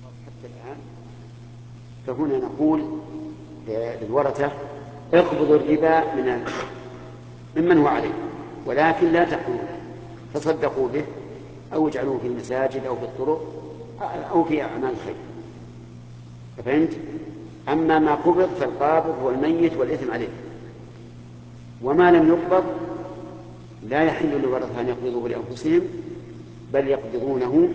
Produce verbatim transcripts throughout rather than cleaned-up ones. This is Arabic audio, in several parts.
حتى الآن، فهنا نقول للورثة اقبضوا الربا من ممن هو عليه، ولكن لا تأكلوه، تصدقوا به أو اجعلوه في المساجد أو في الطرق أو في أعمال الخير. فهمت؟ أما ما قبض فالقابض هو الميت والإثم عليه، وما لم يقبض لا يحل للورثة أن يقبضوه لأنفسهم، بل يقبضونه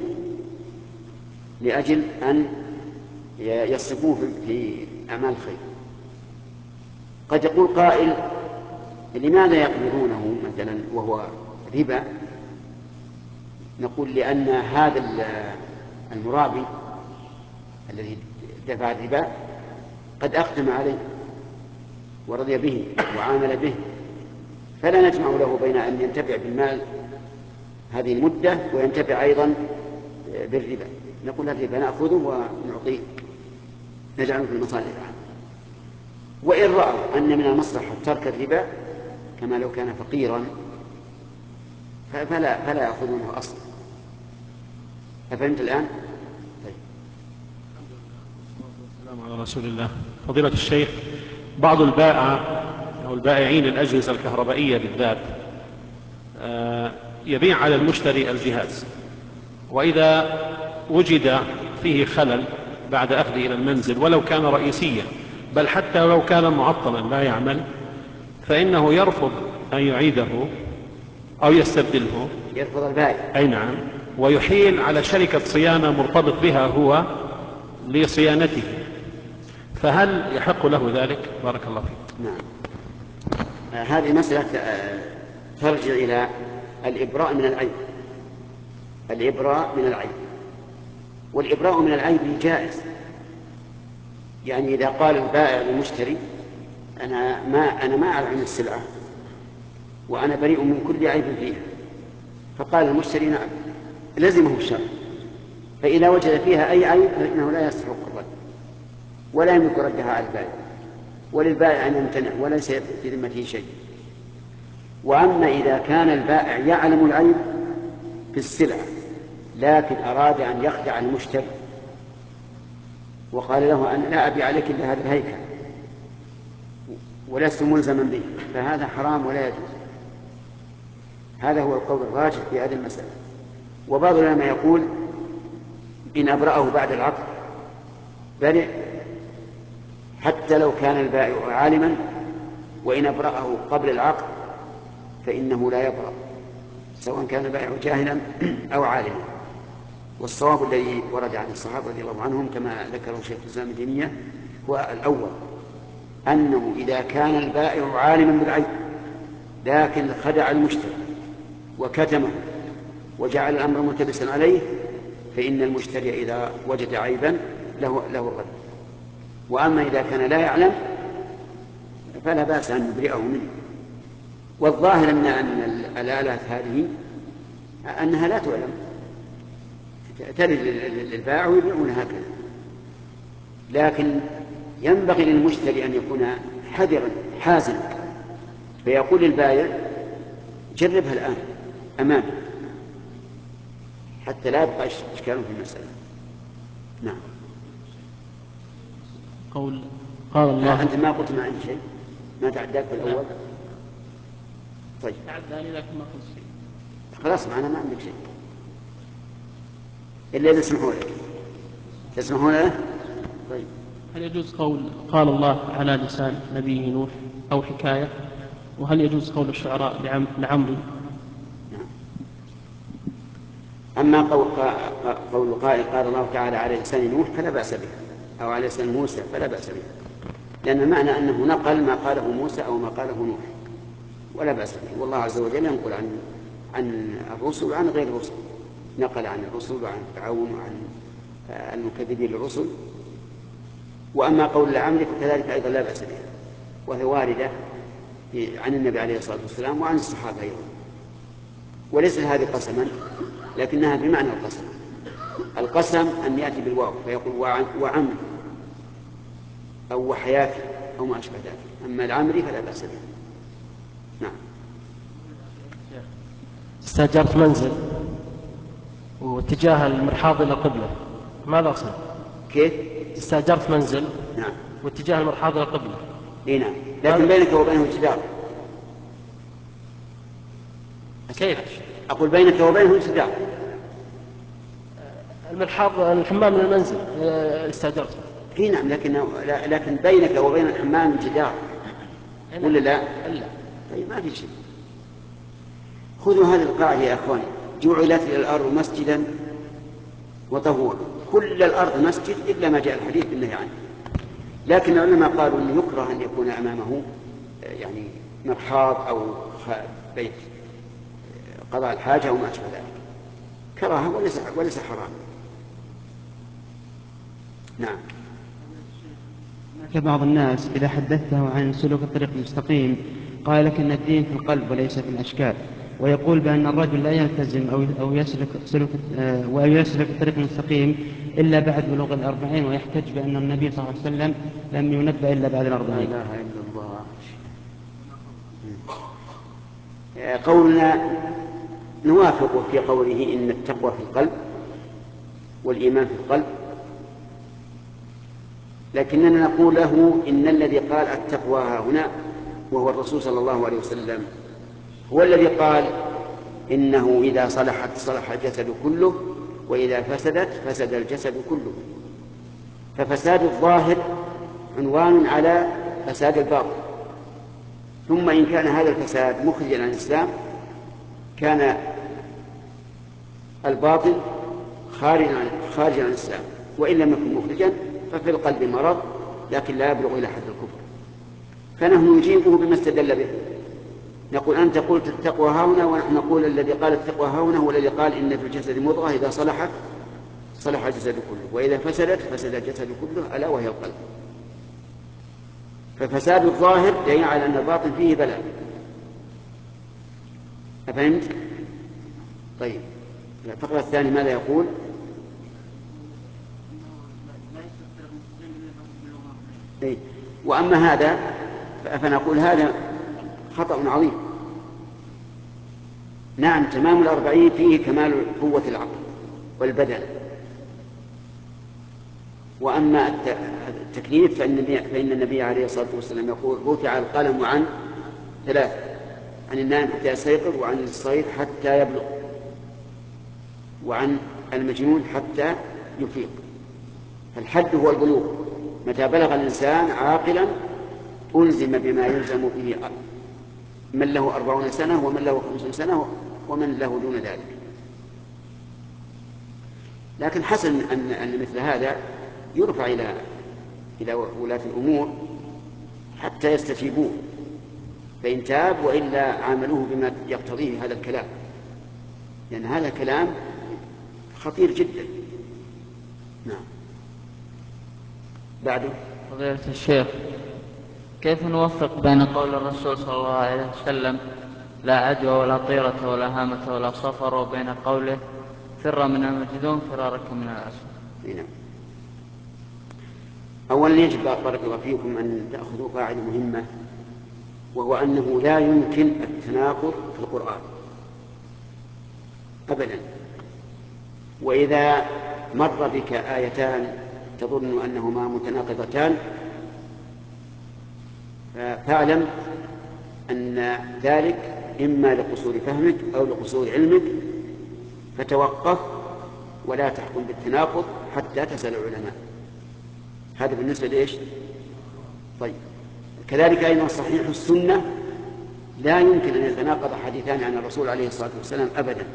لأجل أن يصرفوه في أعمال الخير. قد يقول قائل لماذا يقبضونه مثلا وهو ربا؟ نقول لأن هذا المرابي الذي دفع الربا قد أقدم عليه ورضي به وعامل به، فلا نجمع له بين أن ينتفع بالمال هذه المدة وينتفع أيضا بالربا. نقول الربا نأخذه ونعطيه، نجعله في المصالح. وإن رأوا أن من المصلحة ترك الربا كما لو كان فقيرا فلا, فلا يأخذونه أصلا. أفهمت الآن؟ طيب. السلام على رسول الله. فضيلة الشيخ، بعض البائع أو البائعين الأجهزة الكهربائية بالذات يبيع على المشتري الجهاز، وإذا وجد فيه خلل بعد أخذه إلى المنزل ولو كان رئيسيا، بل حتى لو كان معطلا لا يعمل، فإنه يرفض أن يعيده أو يستبدله. يرفض البائع. أي نعم. ويحيل على شركة صيانة مرتبط بها هو لصيانته، فهل يحق له ذلك؟ بارك الله فيك. نعم. آه هذه مسألة آه ترجع إلى الإبراء من العيب. الإبراء من العيب، والإبراء من العيب جائز. يعني إذا قال البائع للمشتري أنا ما أنا ما أعلم السلعة وأنا بريء من كل عيب فيها، فقال المشتري نعم، لزمه الشرع، فإذا وجد فيها أي عيب فإنه لا يستحق الرد ولا يملك ردها على البائع، وللبائع أن يمتنع وليس في ذمته شيء. وأما إذا كان البائع يعلم العيب في السلعة لكن أراد أن يخدع المشتري وقال له أنا لا أبيع عليك إلا هذا الهيكل ولست ملزما به، فهذا حرام ولا يجوز. هذا هو القول الراجح في هذه المسألة. وبعض العلماء يقول إن أبرأه بعد العقد برئ حتى لو كان البائع عالما، وإن أبرأه قبل العقد فإنه لا يبرأ سواء كان البائع جاهلا أو عالما. والصواب الذي ورد عن الصحابة رضي الله عنهم كما ذكره شيخ الإسلام ابن تيمية هو الأول، أنه إذا كان البائع عالما بالعيب لكن خدع المشتري وكتمه وجعل الأمر ملتبسا عليه فإن المشتري إذا وجد عيبا له له الرد. وأما إذا كان لا يعلم فلا بأس أن يبرئه منه. والظاهر أن الآلات هذه أنها لا تعلم، ترد للبائع ويبيعون هكذا، لكن ينبغي للمشتري أن يكون حذرا حازما، فيقول للبائع جربها الآن أمامه حتى لا يبقى إشكال في المسألة. نعم. قول قال الله. أنت ما قلت ما عندي شيء، ما تعداك في الأول. طيب تعداني لكن ما قلت شيء. خلاص معنا ما عندك شيء إلا إذا سمحوا لك. تسمحون له؟ طيب. هل يجوز قول قال الله على لسان نبيه نوح أو حكاية؟ وهل يجوز قول الشعراء لعمرو؟ نعم. أما قول, قول قائل قال الله تعالى على لسان نوح فلا بأس به، أو على لسان موسى فلا بأس به، لأن معنى أنه نقل ما قاله موسى أو ما قاله نوح ولا بأس به. والله عز وجل ينقل عن عن الرسل وعن غير الرسل، نقل عن الرسل وعن فرعون وعن المكذبين للرسل. وأما قول العمل فكذلك أيضا لا بأس به، وهي واردة عن النبي عليه الصلاة والسلام وعن الصحابة أيضا. وليس هذه قسما لكنها بمعنى القسم. القسم أن يأتي بالواو فيقول وعمل أو وحياتي أو ما أشبه ذلك. أما العمري فلا بأس به. نعم. استأجرت منزل واتجاه المرحاض إلى القبلة، ماذا أصنع؟ كيف؟ استأجرت منزل. نعم. واتجاه المرحاض إلى القبلة. اي نعم، لكن بينك وبينه جدار. كيف؟ أقول بينك وبينه جدار. المرحاض الحمام من المنزل استأجرته. اي نعم، لكن لكن بينك وبين الحمام جدار ولا لا؟ لا. طيب ما في شيء. خذوا هذه القاعدة يا أخواني: جعلت الأرض مسجدا وطهورا. كل الأرض مسجد إلا ما جاء الحديث بالنهي عنه. لكن العلماء قالوا أنه يكره أن يكون أمامه يعني مرحاض أو بيت قضاء الحاجة أو ما أشبه ذلك، كراهة وليس وليس حرام. نعم. بعض الناس إذا حدثته عن سلوك الطريق المستقيم قال لك أن الدين في القلب وليس في الأشكال، ويقول بأن الرجل لا يلتزم أو أو يسلك سلوك أو يسلك الطريق المستقيم إلا بعد بلوغ الأربعين، ويحتج بأن النبي صلى الله عليه وسلم لم ينبأ إلا بعد الأربعين. لا إله إلا الله. قولنا نوافقه في قوله إن التقوى في القلب والإيمان في القلب، لكننا نقول له إن الذي قال التقوى ها هنا وهو الرسول صلى الله عليه وسلم هو الذي قال إنه إذا صلحت صلح الجسد كله وإذا فسدت فسد الجسد كله. ففساد الظاهر عنوان على فساد الباطن، ثم إن كان هذا الفساد مخرجا عن الإسلام كان الباطن خارجا عن خارج عن الإسلام، وإن لم يكن مخرجا ففي القلب مرض لكن لا يبلغ إلى حد الكفر. فنحن نجيبه بما استدل به، نقول أنت قلت التقوى هاهنا، ونحن نقول الذي قال التقوى هاهنا هو الذي قال إن في الجسد مضغة إذا صلحت صلح الجسد كله وإذا فسدت فسد الجسد كله ألا وهي القلب. ففساد الظاهر دليل على أن الباطن فيه بلاء. أفهمت؟ طيب الفقرة الثانية ماذا يقول؟ إيه؟ وأما هذا فنقول هذا خطأ عظيم. نعم تمام الأربعين فيه كمال قوة العقل والبدن، وأما التكليف فإن النبي عليه الصلاة والسلام يقول رفع القلم عن ثلاث: عن النائم حتى يستيقظ، وعن الصغير حتى يبلغ، وعن المجنون حتى يفيق. فالحد هو البلوغ، متى بلغ الإنسان عاقلا ألزم بما يلزم به من له أربعون سنة ومن له خمسون سنة ومن له دون ذلك. لكن حسن أن, أن مثل هذا يرفع إلى إلى ولاة الأمور حتى يستجيبوه، فإن تاب وإلا عاملوه بما يقتضيه هذا الكلام، لأن هذا الكلام خطير جدا. نعم. بعده فضيلة الشيخ، كيف نوفق بين قول الرسول صلى الله عليه وسلم لا عدوى ولا طيرة ولا هامة ولا صفر وبين قوله فر من المجذوم فرارك من الأسد؟ نعم. أولا يجب بارك الله فيكم أن تأخذوا قاعدة مهمة، وهو أنه لا يمكن التناقض في القرآن أبدا. وإذا مر بك آيتان تظن أنهما متناقضتان فاعلم أن ذلك إما لقصور فهمك أو لقصور علمك، فتوقف ولا تحكم بالتناقض حتى تسأل العلماء. هذا بالنسبة لإيش؟ طيب كذلك أيضا صحيح السنة لا يمكن أن يتناقض حديثان عن الرسول عليه الصلاة والسلام أبدا.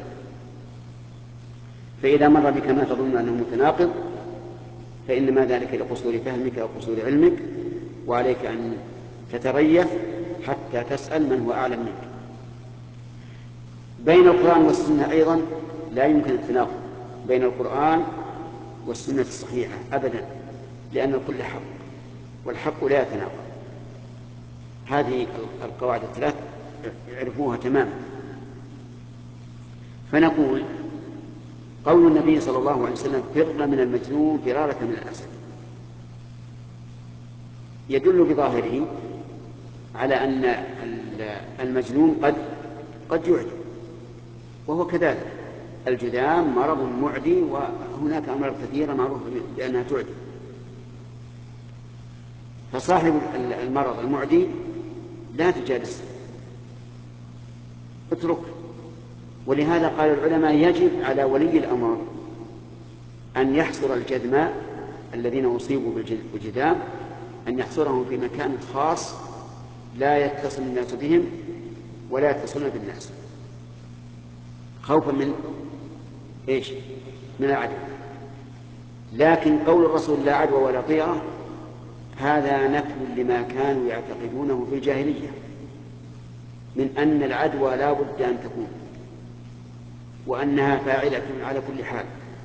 فإذا مر بك ما تظن أنه متناقض فإنما ذلك لقصور فهمك أو قصور علمك، وعليك أن تتريث حتى تسأل من هو أعلم منك. بين القرآن والسنة أيضا لا يمكن التناقض بين القرآن والسنة الصحيحة أبدا، لأن الكل حق والحق لا يتناقض. هذه القواعد الثلاث يعرفوها تماما. فنقول قول النبي صلى الله عليه وسلم فر من المجنون فرارك من الأسد يدل بظاهره على أن المجنون قد قد يعدي، وهو كذلك. الجذام مرض معدي، وهناك أمراض كثيرة معروفة بأنها تعدي. فصاحب المرض المعدي لا تجالسه، اترك. ولهذا قال العلماء يجب على ولي الأمر أن يحصر الجدماء الذين أصيبوا بالجذام، أن يحصرهم في مكان خاص لا يتصل الناس بهم ولا يتصلون بالناس، خوفا من إيش؟ من العدوى. لكن قول الرسول لا عدوى ولا طيرة هذا نفي لما كانوا يعتقدونه في الجاهلية من أن العدوى لا بد أن تكون وأنها فاعلة على كل حال،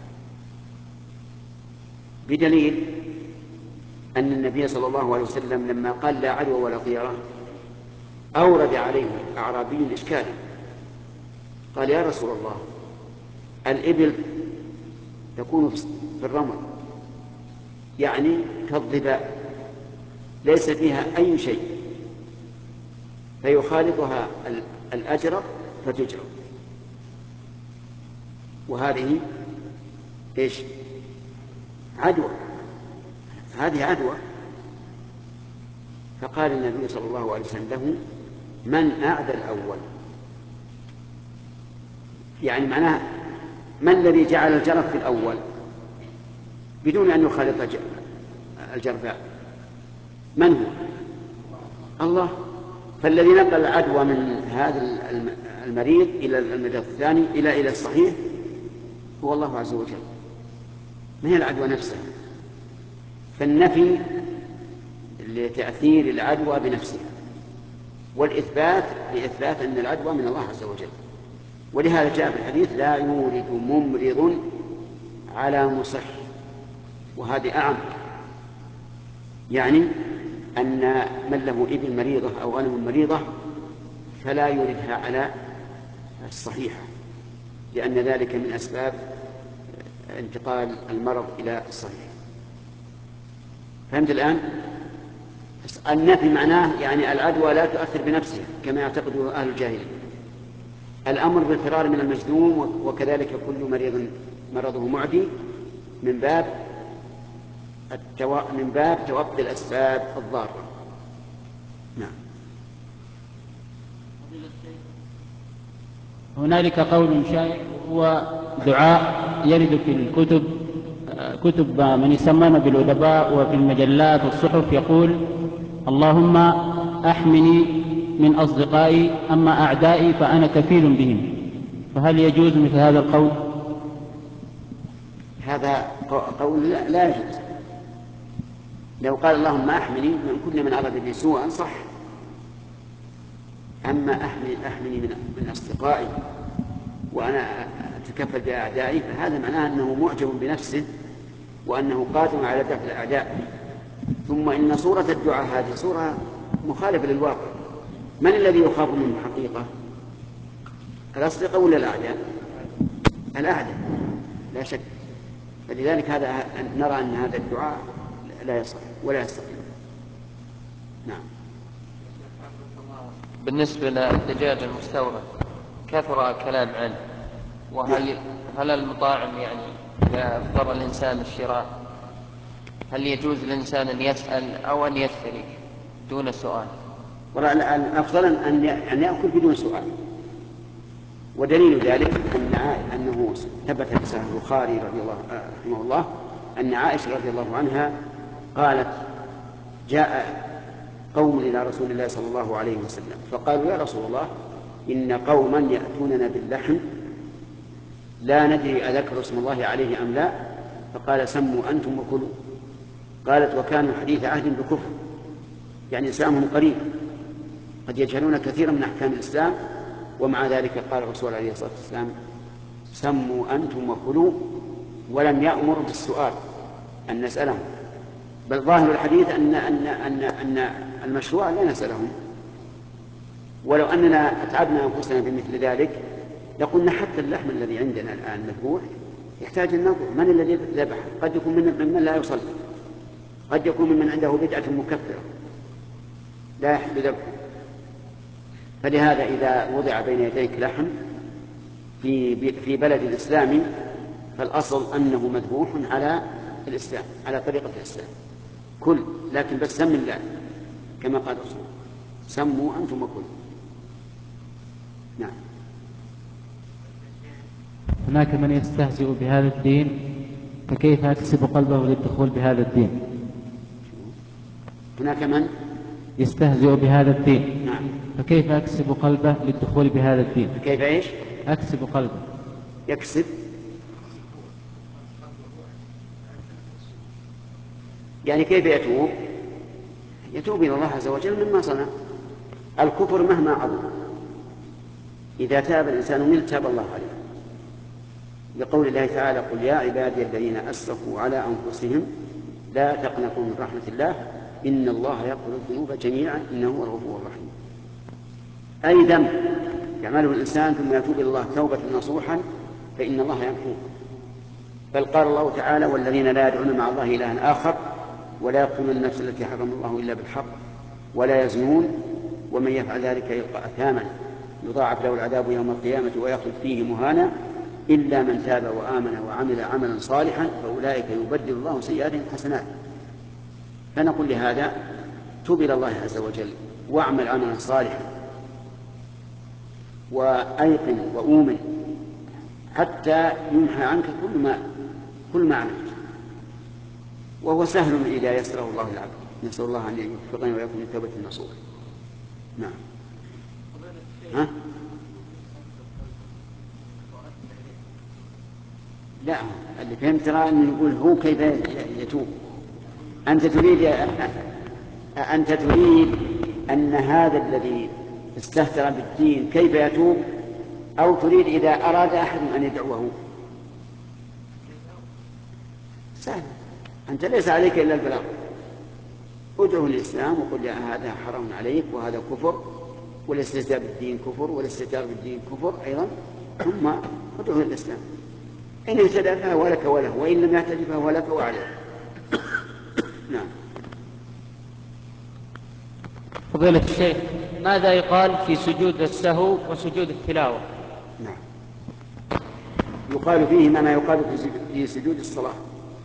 بدليل أن النبي صلى الله عليه وسلم لما قال لا عدوى ولا طيرة أورد عليه أعرابي إشكالا، قال يا رسول الله الإبل تكون في الرمل يعني كالظباء ليس فيها أي شيء، فيخالطها الأجرب فتجرب، وهذه إيش؟ عدوى، هذه عدوى. فقال النبي صلى الله عليه وسلم له من أعدى الأول، يعني معناه من الذي جعل الجرب في الأول بدون أن يخالط الجرباء؟ من هو؟ الله. فالذي نقل العدوى من هذا المريض إلى المريض الثاني إلى إلى الصحيح هو الله عز وجل، ما هي العدوى نفسها. فالنفي لتأثير العدوى بنفسها، والإثبات لإثبات أن العدوى من الله عز وجل. ولهذا جاء في الحديث لا يورد ممرض على مصح، وهذه أعم، يعني أن من له إبل مريضة أو غنم مريضة فلا يوردها على الصحيحة، لأن ذلك من أسباب انتقال المرض إلى الصحيح. فهمت الآن؟ النفي معناه يعني العدوى لا تؤثر بنفسها كما يعتقد أهل الجاهلية. الأمر بالفرار من المجذوم وكذلك كل مريض مرضه معدي من باب التو... من باب توقي الأسباب الضارة. نعم. هنالك قول شائع هو دعاء يرد في الكتب، كتب من يسمون بالأدباء وفي المجلات والصحف، يقول اللهم أحمني من أصدقائي أما أعدائي فأنا كفيل بهم، فهل يجوز مثل هذا القول؟ هذا قول لا, لا يجوز. لو قال اللهم أحمني من كل من أراد بي سوءا صح، أما أحمني, أحمني من, من أصدقائي وأنا أتكفل بأعدائي فهذا معناه أنه معجب بنفسه وأنه قادر على دفع الأعداء. ثم إن صورة الدعاء هذه صورة مخالفة للواقع. من الذي يخاف منه حقيقة؟ الأصدقاء ولا الأعداء؟ الأعداء لا شك. فلذلك هذا نرى أن هذا الدعاء لا يصح ولا يستقيم. نعم. بالنسبة للدجاج المستورد كثر كلام عنه، وهل هل المطاعم يعني إذا اضطر الإنسان الشراء هل يجوز للإنسان أن يسأل أو أن يشتري دون سؤال؟ الأفضل أن يأكل بدون سؤال، ودليل ذلك أن أنه ثبت في صحيح البخاري رضي الله رحمه الله أن عائشة رضي الله عنها قالت جاء قوم إلى رسول الله صلى الله عليه وسلم فقالوا يا رسول الله إن قوما يأتوننا باللحم لا ندري أذكر اسم الله عليه أم لا، فقال سموا أنتم وكلوا. قالت وكانوا حديث عهد بكفر، يعني إسلامهم قريب، قد يجهلون كثيرا من أحكام الإسلام، ومع ذلك قال الرسول عليه الصلاة والسلام سموا أنتم وكلوا، ولم يأمر بالسؤال أن نسألهم، بل ظاهر الحديث أن, أن, أن, أن المشروع لا نسألهم. ولو أننا أتعبنا أنفسنا بمثل ذلك لقلنا حتى اللحم الذي عندنا الآن مذبوح يحتاج النظر، من الذي ذبح؟ قد يكون من من لا يصلي، قد يكون من عنده بدعة مكفرة لا يحل ذبحه. فلهذا إذا وضع بين يديك لحم في في بلد الإسلام فالأصل أنه مذبوح على الإسلام، على طريقة الإسلام. كل، لكن بس سم الله كما قال الرسول سموا أنتم وكلوا. نعم. هناك من يستهزئ بهذا الدين، فكيف أكسب قلبه للدخول بهذا الدين؟ هناك من يستهزئ بهذا الدين. نعم. فكيف أكسب قلبه للدخول بهذا الدين؟ كيف إيش؟ أكسب قلبه. يكسب يعني كيف يتوب؟ يتوب إلى الله عز وجل مما صنع. الكفر مهما عظم إذا تاب الإنسان منه تاب الله عليه، لقول الله تعالى قل يا عبادي الذين أسرفوا على أنفسهم لا تقنطوا من رحمة الله إن الله يغفر الذنوب جميعا إنه هو الغفور الرحيم. أي ذنب يعمله الإنسان ثم يتوب إلى الله توبة نصوحا فإن الله يغفر. بل قال الله تعالى والذين لا يدعون مع الله إلها آخر ولا يقتلون النفس التي حرم الله إلا بالحق ولا يزنون ومن يفعل ذلك يلقى أثاما يضاعف له العذاب يوم القيامة ويخلد فيه مهانا إلا من تاب وآمن وعمل عملا صالحا فأولئك يبدل الله سيئاتهم حسنات. فنقول لهذا توب إلى الله عز وجل واعمل عملا صالحا وأيقن وأؤمن حتى يمحى عنك كل ما كل ما عملت، وهو سهل إذا يسره الله العبد. نسأل الله أن يوفقنا ويكون من توبة النصوح. نعم. ها؟ لا، اللي فهمت ترى أن يقول هو كيف يتوب. أنت تريد أنت تريد أن هذا الذي استهتر بالدين كيف يتوب، أو تريد إذا أراد أحد أن يدعوه؟ سهل، أنت ليس عليك إلا البلاغ. ادعو الإسلام وقل يا هذا حرام عليك وهذا كفر، والاستهزاء بالدين كفر، والاستهتار بالدين كفر أيضا، ثم ادعو الإسلام. إن اهتدى فهو لك وله، وإن لم يهتدي فهو لك وعليه. نعم. فضيلة الشيخ، ماذا يقال في سجود السهو وسجود التلاوة؟ نعم. يقال فيهما ما يقال في سجود الصلاة.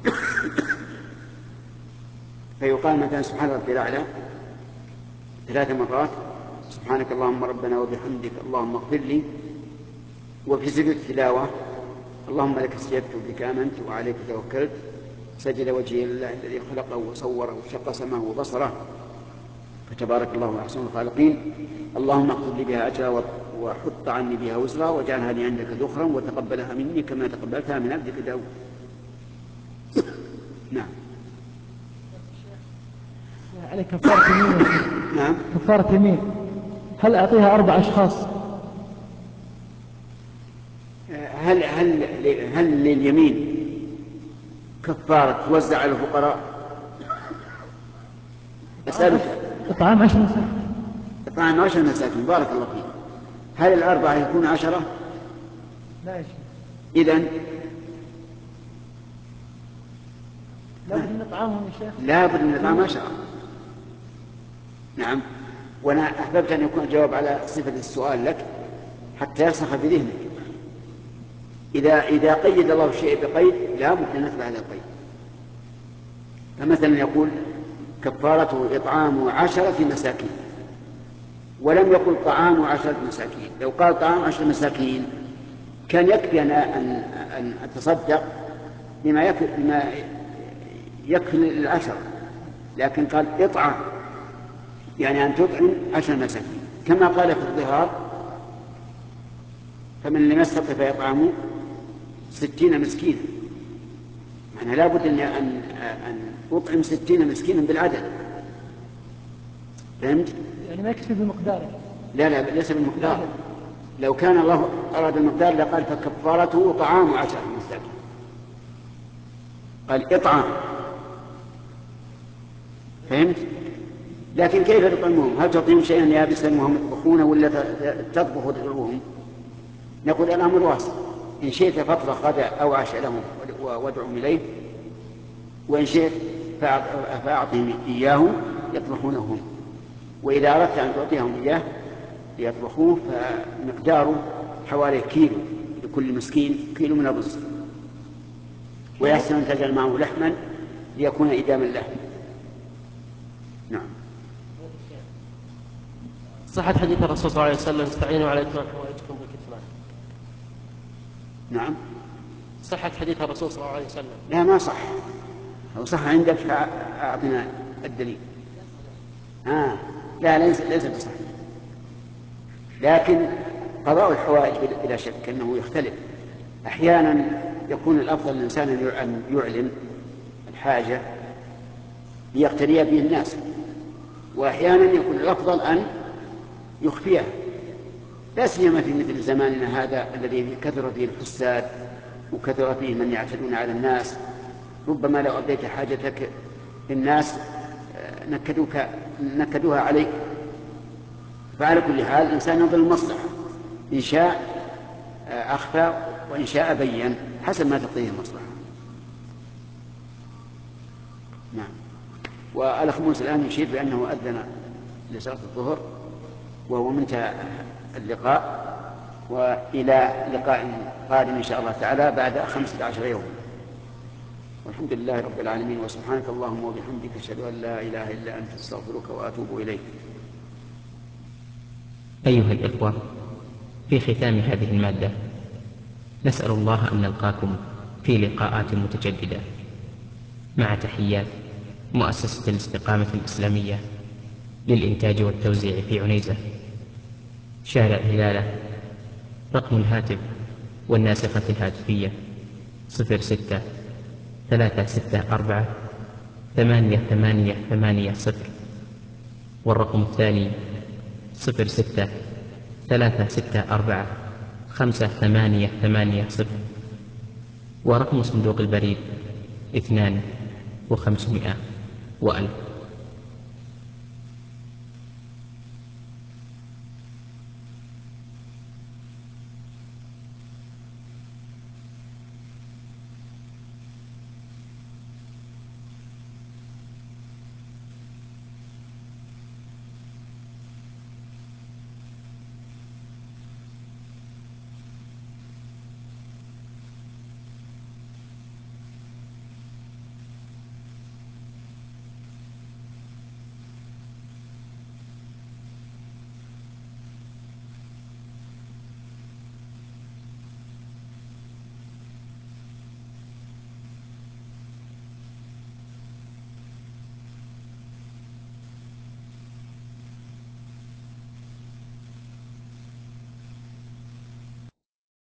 فيقال مثلا سبحان ربي الأعلى ثلاث مرات، سبحانك اللهم ربنا وبحمدك اللهم اغفر لي. وفي سجود التلاوة اللهم لك سجدت وبك آمنت وعليك توكلت سجد وجهي لله الذي خلقه وصوره وشق سمعه وبصره فتبارك الله أحسن الخالقين. اللهم اكتب لي بها أجرا وحط عني بها وزرا واجعلها لي عندك ذخرا وتقبلها مني كما تقبلتها من عبدك داود. نعم. عليك كفارة يمين. نعم. كفارة يمين هل أعطيها أربع أشخاص؟ هل هل هل لليمين كفارة توزع على الفقراء؟ أسألك. إطعام عشر مساكين. إطعام عشر مساكين، بارك الله فيك. هل الأربعة يكون عشرة؟ لا يا شيخ. إذن لابد من إطعامهم يا شيخ. لابد من إطعام عشرة. نعم. وأنا أحببت أن يكون الجواب على صفة السؤال لك حتى يرسخ في ذهنك. إذا إذا قيد الله الشيء بقيد لا بد أن نتبع هذا القيد. فمثلا يقول كفارته إطعام عشرة مساكين، ولم يقل طعام عشرة مساكين. لو قال طعام عشرة مساكين كان يكفي أن أن أتصدق بما يكفي بما يكفي للعشرة، لكن قال إطعام يعني أن تطعم عشر مساكين، كما قال في الظهار فمن لم يستطع فيطعم ستين مسكينا. يعني لا بد أن أن أطعم ستين مسكينا بالعدد. فهمت؟ يعني ما يكفي بمقداره. لا لا ليس بالمقدار. لو كان الله أراد المقدار لقال فكفارته طعام عشرة مساكين، قال إطعام. فهمت؟ لكن كيف تطعمهم؟ هل تعطيهم شيئا يابسا وهم يطبخون ولا تطبخ وتدعوهم؟ نقول الأمر واسع، إن شئت فاطبخ غداء أو عشاء لهم وادعهم إليه، وإن شئت فأعطهم إياه يطبخونه هم. وإذا أردت أن تعطيهم إياه ليطبخوه فمقداره حوالي كيلو لكل مسكين، كيلو من الرز، ويحسن أن تجعل معه لحما ليكون إداما له. نعم. صحة حديث الرسول صلى الله عليه وسلم استعينوا على إتمام حوائجكم بالكتمان. نعم. صحة حديث الرسول صلى الله عليه وسلم. لا ما صح. لو صح عندك فأعطنا الدليل. آه. لا ليس ليس بصحيح. لكن قضاء الحوائج بلا شك أنه يختلف. أحيانا يكون الأفضل للإنسان أن يعلن الحاجة ليقتدي به الناس، وأحيانا يكون الأفضل أن يخفيها، لا سيما في مثل زماننا هذا الذي كثر فيه الحساد وكثر فيه من يعتدون على الناس. ربما لو أبديت حاجتك للناس نكدوك نكدوها عليك. فعلى كل حال الإنسان ينظر المصلحة، إن شاء أخفى وإن شاء بين حسب ما تقتضيه المصلحة. نعم. والأخ موسى الآن يشير بأنه أذن لصلاة الظهر وهو منتهى اللقاء، وإلى لقاء قادم إن شاء الله تعالى بعد خمسة عشر يوم. والحمد لله رب العالمين، وسبحانك اللهم وبحمدك أشهد أن لا إله إلا أنت أستغفرك وأتوب إليك. أيها الإخوة، في ختام هذه المادة نسأل الله أن نلقاكم في لقاءات متجددة، مع تحيات مؤسسة الاستقامة الإسلامية للإنتاج والتوزيع في عنيزة، شارع هلالة. رقم الهاتف والناسخة الهاتفية صفر ستة ثلاثة ستة أربعة ثمانية ثمانية ثمانية صفر، والرقم الثاني صفر ستة ثلاثة ستة أربعة خمسة ثمانية ثمانية صفر، ورقم صندوق البريد اثنان وخمسمائة وألف.